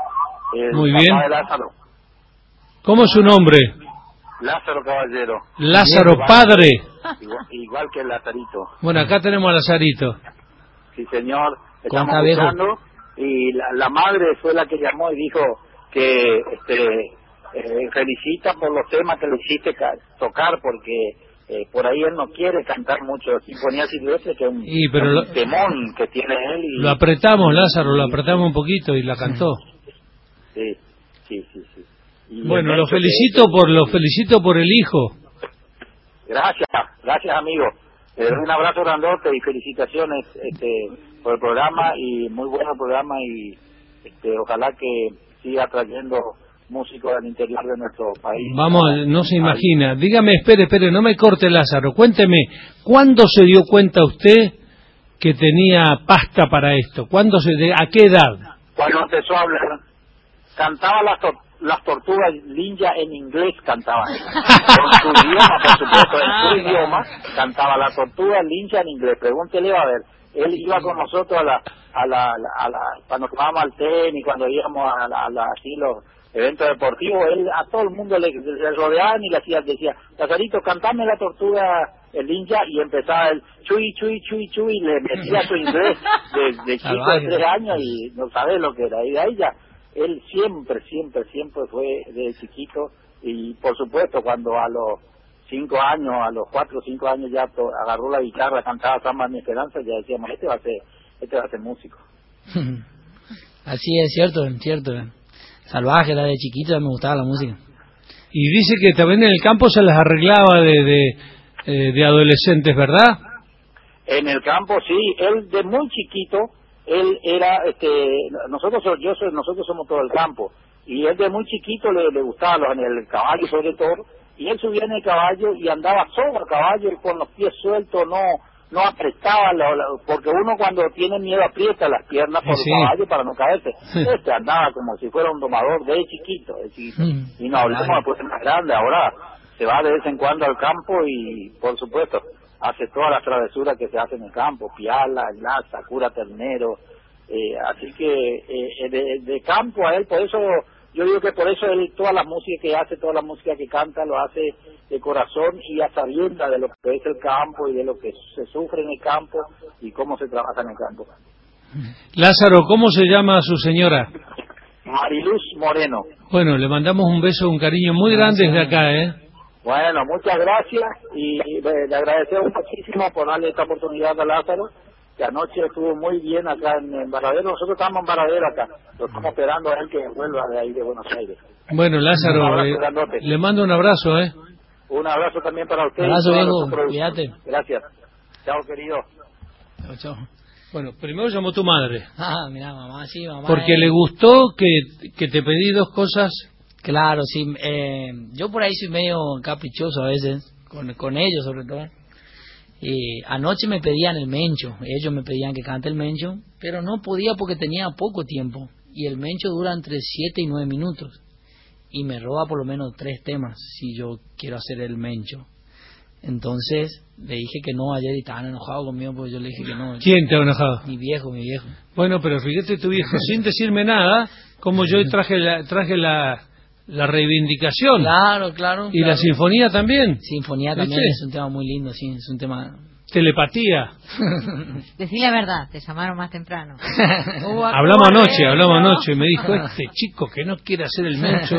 El Muy papá bien. de Lázaro, ¿Cómo es su nombre? Lázaro Caballero, Lázaro Padre. igual, igual que el Lazarito. Bueno, acá tenemos a Lazarito. Sí, señor, estamos Cuenta, viejo. escuchando. Y la, la madre fue la que llamó y dijo que este eh, felicita por los temas que le hiciste ca- tocar, porque eh, por ahí él no quiere cantar mucho Sinfonía Silvestre, que es un, Y, pero un lo- temón que tiene él. Y, Lo apretamos, Lázaro, lo apretamos un poquito y la cantó. Sí, sí, sí. sí. Y Bueno, el lo hecho que- felicito por lo felicito por el hijo. Gracias, gracias amigo. Le doy un abrazo grandote y felicitaciones este, por el programa, y muy bueno el programa, y este, ojalá que siga trayendo músicos del interior de nuestro país. Vamos, no se imagina. Dígame, espere, espere, no me corte, Lázaro. Cuénteme, ¿cuándo se dio cuenta usted que tenía pasta para esto? ¿Cuándo se, de, ¿A qué edad? Cuando empezó a hablar, cantaba las, tor- las tortugas ninja en inglés, cantaba. Con su idioma, por supuesto, en su idioma, cantaba la tortuga ninja en inglés. Pregúntele, a ver, él iba con nosotros a la, a la, a la, a la cuando tomábamos al tenis, cuando íbamos a la, a la así los eventos deportivos, él a todo el mundo le, le rodeaban y le hacía, decía, Lazarito, cantame la tortuga el ninja, y empezaba el chui, chui, chui, chui, y le metía su inglés de, de chico de Salvaje. tres años y no sabe lo que era. Y de ahí ya, él siempre, siempre, siempre fue de chiquito, y por supuesto cuando a los cinco años, a los cuatro o cinco años ya to- agarró la guitarra, cantaba Samba Mi Esperanza, ya decíamos, este va a ser, este va a ser músico. Así es, cierto, es cierto. Salvaje, la de chiquito, me gustaba la música. Y dice que también en el campo se las arreglaba de, de, eh, de adolescentes, ¿verdad? En el campo, sí, él de muy chiquito, él era, este, nosotros, so- yo soy, nosotros somos todo el campo, y él de muy chiquito le, le gustaba los, el caballo sobre todo, y él subía en el caballo y andaba sobre el caballo, y con los pies sueltos, no, no apretaba, lo, lo, porque uno cuando tiene miedo aprieta las piernas por sí. el caballo para no caerse. Este andaba como si fuera un domador de chiquito, de chiquito. Mm. Y no, ahorita como después es más grande, ahora se va de vez en cuando al campo y, por supuesto, hace todas las travesuras que se hacen en el campo, piala, enlaza, cura ternero, eh, así que eh, de, de campo a él, por eso, yo digo que por eso él, toda la música que hace, toda la música que canta, lo hace de corazón y a sabiendas de lo que es el campo y de lo que se sufre en el campo y cómo se trabaja en el campo. Lázaro, ¿cómo se llama su señora? Mariluz Moreno. Bueno, le mandamos un beso, un cariño muy grande desde acá, ¿eh? Bueno, muchas gracias y le, le agradecemos muchísimo por darle esta oportunidad a Lázaro, que anoche estuvo muy bien acá en, en Varadero. Nosotros estamos en Varadero acá, lo estamos esperando a él que vuelva de ahí de Buenos Aires. Bueno, Lázaro, eh, le mando un abrazo, ¿eh? Un abrazo también para usted. Un abrazo, viejo, cuídate. Gracias. Chao, querido. Chao, chao. Bueno, primero llamó tu madre. Ah, mira, mamá, sí, mamá. Porque eh. le gustó que, que te pedí dos cosas. Claro, sí. Eh, yo por ahí soy medio caprichoso a veces, con, con ellos sobre todo. Y anoche me pedían el Mencho, ellos me pedían que cante el Mencho, pero no podía porque tenía poco tiempo. Y el Mencho dura entre siete y nueve minutos. Y me roba por lo menos tres temas si yo quiero hacer el Mencho. Entonces le dije que no ayer y estaban enojados conmigo porque yo le dije que no. ¿Quién te ha enojado? Mi viejo, mi viejo. Bueno, pero fíjate tu viejo, sin decirme nada, como yo traje la, traje la, la reivindicación. Claro, claro. Y claro. la sinfonía también. Sinfonía también ¿Viste? es un tema muy lindo, sí, es un tema... Telepatía. Decí la verdad, te llamaron más temprano. Hablamos anoche, hablamos anoche, y me dijo, este chico que no quiere hacer el Mencho.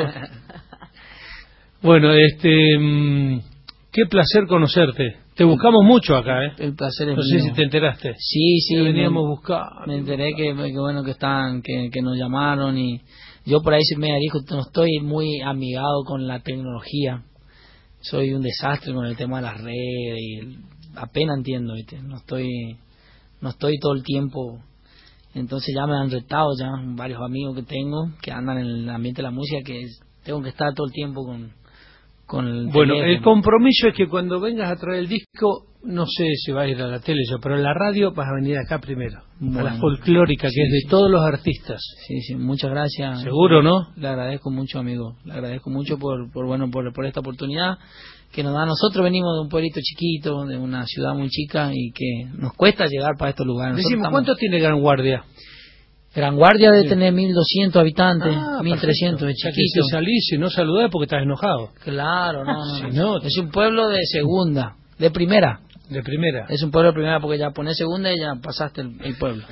Bueno, este... Mmm, qué placer conocerte. Te buscamos mucho acá, ¿eh? El placer es No sé mío. si te enteraste. Sí, sí. Te veníamos me, a buscar. Me enteré que, que bueno que están, que, que nos llamaron y yo por ahí sí me dijo, no estoy muy amigado con la tecnología. Soy un desastre con el tema de las redes y el, apenas entiendo, ¿viste? No estoy, no estoy todo el tiempo. Entonces ya me han retado ya varios amigos que tengo que andan en el ambiente de la música que es, tengo que estar todo el tiempo con Con el bueno, teléfono. el compromiso es que cuando vengas a traer el disco, no sé si vas a ir a la tele yo, pero en la radio vas a venir acá primero, bueno, a la folclórica, sí, que es de sí, todos los artistas. Sí, sí, muchas gracias. Seguro, ¿no? Le agradezco mucho, amigo. Le agradezco mucho por, por bueno, por, por esta oportunidad que nos da. Nosotros venimos de un pueblito chiquito, de una ciudad muy chica y que nos cuesta llegar para estos lugares. Nosotros Decimos, estamos... ¿cuánto tiene Gran Guardia? Gran Guardia debe Sí. tener mil doscientos habitantes, Ah, mil trescientos, es o sea, que chiquito. si salís y no saludás porque estás enojado. Claro, no, no, Si no. no, Es un pueblo de segunda, de primera. de primera. Es un pueblo de primera porque ya pones segunda y ya pasaste el, el pueblo.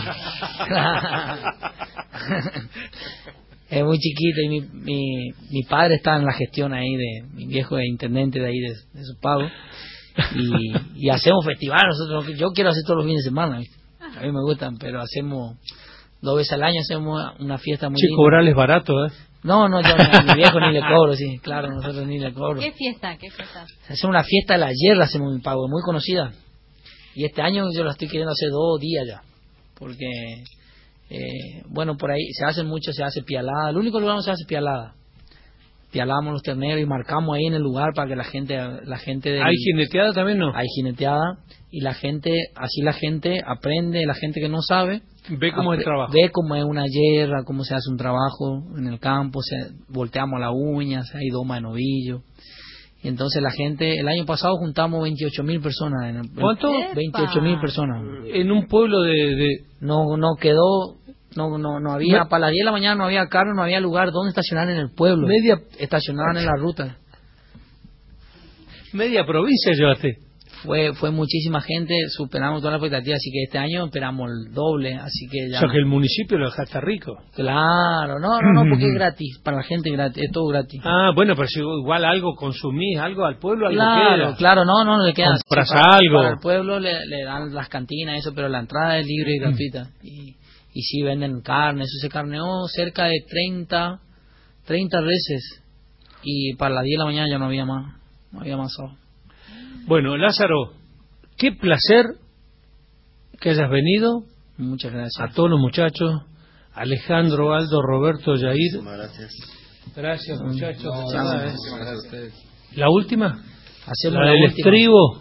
Es muy chiquito y mi, mi, mi padre está en la gestión ahí de, mi viejo es intendente de ahí de, de su pago y, y hacemos festival. Nosotros, yo quiero hacer todos los fines de semana, ¿viste? A mí me gustan, pero hacemos dos veces al año hacemos una fiesta muy Che, linda. cobrarles barato, ¿eh? No, no, yo no, mi viejo ni le cobro, sí, claro, nosotros ni le cobro. ¿Qué fiesta? ¿Qué fiesta? Hacemos una fiesta de la hierba, hacemos un pago, muy conocida. Y este año yo la estoy queriendo hacer dos días ya, porque, eh, bueno, por ahí se hace mucho, se hace pialada. El único lugar donde se hace pialada. Pialamos los terneros y marcamos ahí en el lugar para que la gente... la gente del, ¿Hay jineteada también, no? Hay jineteada y la gente, así la gente aprende, la gente que no sabe... Ve cómo es el trabajo. Ve cómo es una hierra, cómo se hace un trabajo en el campo, se, volteamos la uña, se hay doma de novillo. Y entonces la gente, el año pasado juntamos veintiocho mil personas. En el, ¿Cuánto? veintiocho mil personas. En un pueblo de... de... No no quedó, no no no había, Me... para las diez de la mañana no había carro, no había lugar donde estacionar en el pueblo. Media... Estacionaban en la ruta. Media provincia llevaste. Fue fue muchísima gente, superamos toda la expectativa, así que este año esperamos el doble, así que ya... O sea que el municipio lo dejaste rico. Claro, no, no, no, porque es gratis, para la gente gratis, es todo gratis. Ah, bueno, pero si igual algo consumís, algo al pueblo, algo Claro, queda. claro, no, no, le queda. Compras sí, para, algo. Para el pueblo le, le dan las cantinas, eso, pero la entrada es libre y gratuita. Y, y sí venden carne, eso se carneó cerca de treinta, treinta veces. Y para las diez de la mañana ya no había más, no había más sábado. Bueno, Lázaro, qué placer que hayas venido. Muchas gracias. A todos los muchachos, Alejandro, Aldo, Roberto, Yair. Muchas gracias. Gracias, muchachos. No, Nada, no, ¿eh? Gracias a ustedes. ¿La última? Hacemos ¿La la del última. estribo?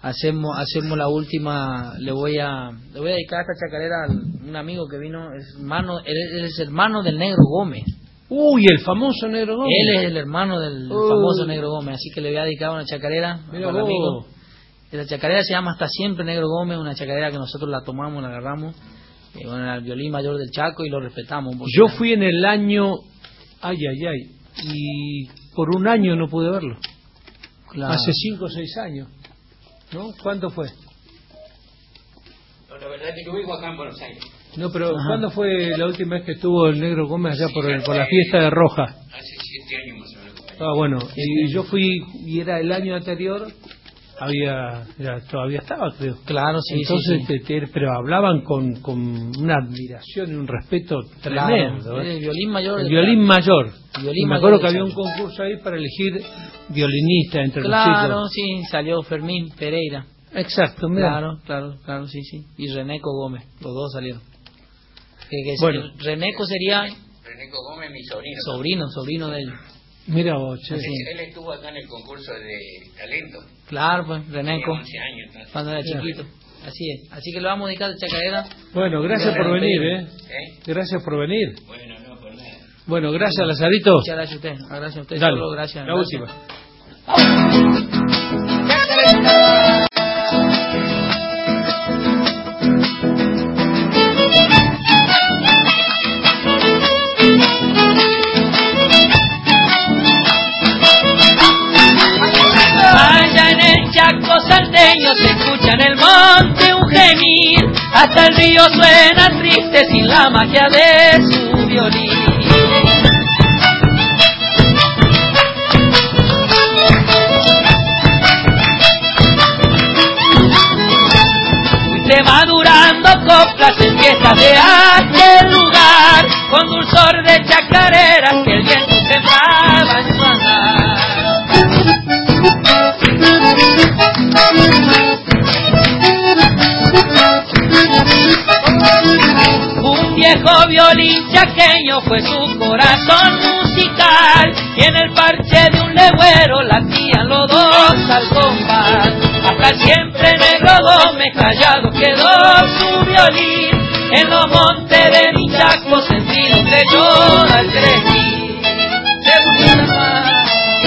hacemos hacemos la última. Le voy a le voy a dedicar esta chacarera a un amigo que vino, es hermano, él, él es hermano del Negro Gómez. Uy, el famoso Negro Gómez. Él es el hermano del uh. famoso Negro Gómez, así que le voy a dedicar una chacarera Mira al amigo. vos. La chacarera se llama Hasta Siempre Negro Gómez, una chacarera que nosotros la tomamos, la agarramos, eh, bueno, era el violín mayor del Chaco y lo respetamos. Yo fui en el año, ay, ay, ay, y por un año no pude verlo. Claro. Hace cinco o seis años, ¿no? ¿Cuánto fue? No, la verdad es que yo vivo acá en Buenos Aires. No, pero Ajá. ¿cuándo fue la última vez que estuvo el Negro Gómez allá por, el, por la fiesta de Roja? Hace siete años más o menos. Ah, bueno, y yo fui, y era el año anterior, había, ya, todavía estaba, creo. Claro, sí, Entonces, sí, sí. Te, te, pero hablaban con, con una admiración y un respeto tremendo. Claro, ¿eh? el violín mayor. El violín mayor. El violín me acuerdo mayor que había un concurso ahí para elegir violinista entre claro, los chicos. Claro, sí, salió Fermín Pereira. Exacto, mira. Claro, claro, claro, sí, sí. Y Reneco Gómez, los dos salieron. Que, que bueno. Reneco sería... Reneco Gómez, mi sobrino. Sobrino, sobrino de él. Mira vos, che. Sí. Él estuvo acá en el concurso de talento. Claro, pues, Reneco. once años. Entonces. Cuando era Mira. chiquito. Así es. Así que lo vamos a dedicar de chacarera. Bueno, gracias por venir, ¿eh? ¿eh? Gracias por venir. Bueno, no, por nada. Bueno, gracias, Lazarito. Muchas gracias a usted. Gracias a usted. Dale, Solo gracias. la gracias. última. Allá en el Chaco salteño se escucha en el monte un gemir, hasta el río suena triste sin la magia de su violín. Se madurando coplas en fiestas de aquel lugar, con dulzor de chacareras que el viento sembraba en su andar. Un viejo violín chaqueño fue su corazón musical, y en el parche de un legüero latían los dos al compás. Hasta siempre Negro Gómez callado quedó su violín, en los montes de mi Chaco sentido que llora el crejín. Segunda más.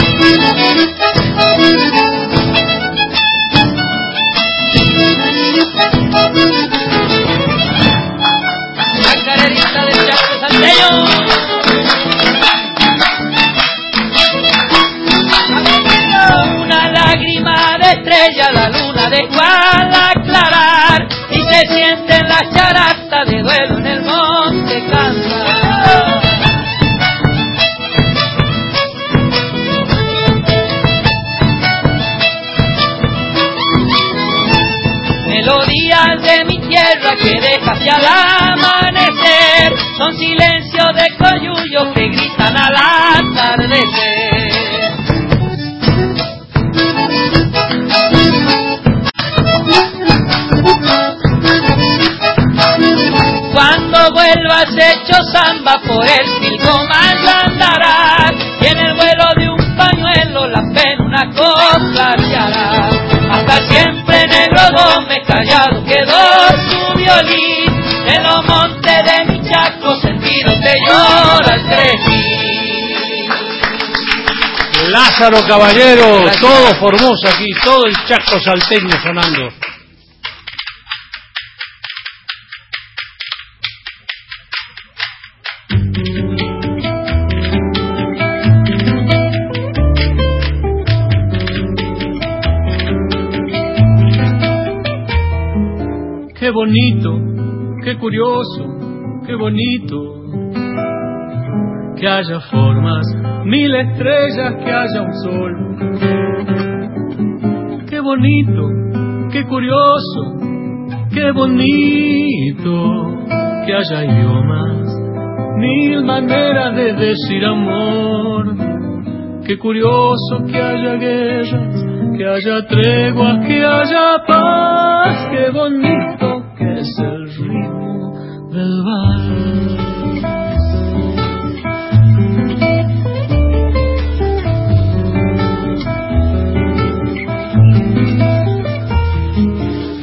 Chacarerita del Chaco salteño. Una lágrima de estrella la luna dejó al aclarar, y se siente en la charata de duelo en el monte cantar. Melodías de mi tierra que deja hacia el amanecer, son silencios de coyullos que gritan al atardecer. Cuando vuelvas hecho samba por el Pilcomayo andarás, y en el vuelo de un pañuelo la pena una copla hallarás. Hasta siempre Negro Gómez callado quedó su violín, en los montes de mi Chaco sentido que llora el crejín. Lázaro Caballero, gracias. Todo Formosa aquí, todo el Chaco salteño sonando. Qué bonito, qué curioso, qué bonito, que haya formas, mil estrellas, que haya un sol. Qué bonito, qué curioso, qué bonito, que haya idiomas, mil maneras de decir amor. Qué curioso que haya guerras, que haya treguas, que haya paz. Qué bonito que es el ritmo del vals.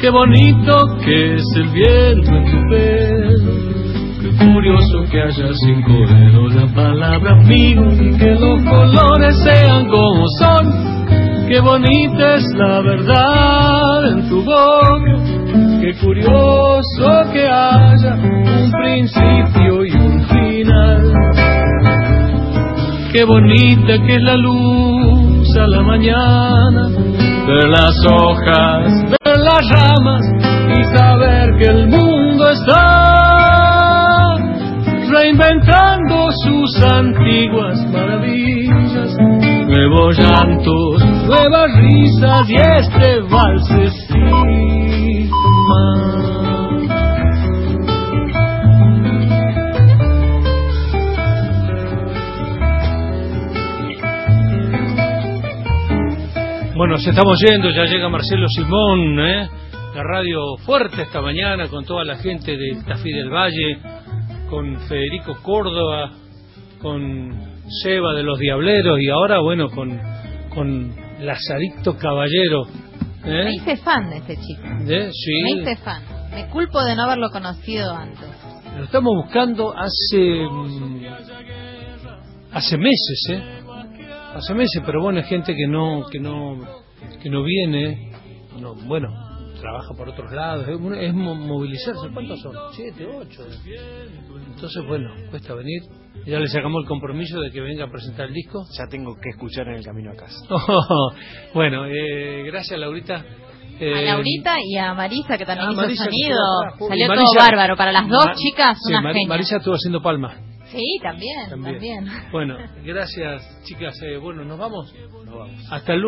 Qué bonito que es el viento en tu pelo, qué curioso que haya cinco dedos la palabra amigo y que los colores sean como son. Qué bonita es la verdad en tu boca, qué curioso que haya un principio y un final. Qué bonita que es la luz a la mañana, ver las hojas, ver las ramas y saber que el mundo está reinventando sus antiguas maravillas. Nuevos llantos, nuevas risas y este valsecito más. Bueno, se estamos yendo, ya llega Marcelo Simón, ¿eh? La radio fuerte esta mañana con toda la gente del Tafí del Valle, con Federico Córdoba, con Seba de los Diableros y ahora, bueno, con, con Lazarito Caballero. ¿eh? Me hice fan de este chico. ¿Eh? Sí. Me hice fan. Me culpo de no haberlo conocido antes. Lo estamos buscando hace hace meses, ¿eh? Hace meses, pero bueno, es gente que no que no que no viene, no, bueno, trabaja por otros lados, es, es movilizarse. ¿Cuántos son? Siete, ocho. Entonces, bueno, cuesta venir. Ya le sacamos el compromiso de que venga a presentar el disco. Ya tengo que escuchar en el camino a casa. Oh, bueno, eh, gracias, Laurita. Eh, a Laurita y a Marisa, que también ah, hizo Marisa, sonido. Salió Marisa, todo bárbaro. Para las dos Ma chicas, sí, una Mar genia. Marisa estuvo haciendo palmas. Sí, también, también. también. Bueno, gracias, chicas. Eh, bueno, ¿nos vamos? Nos vamos. Hasta el lunes.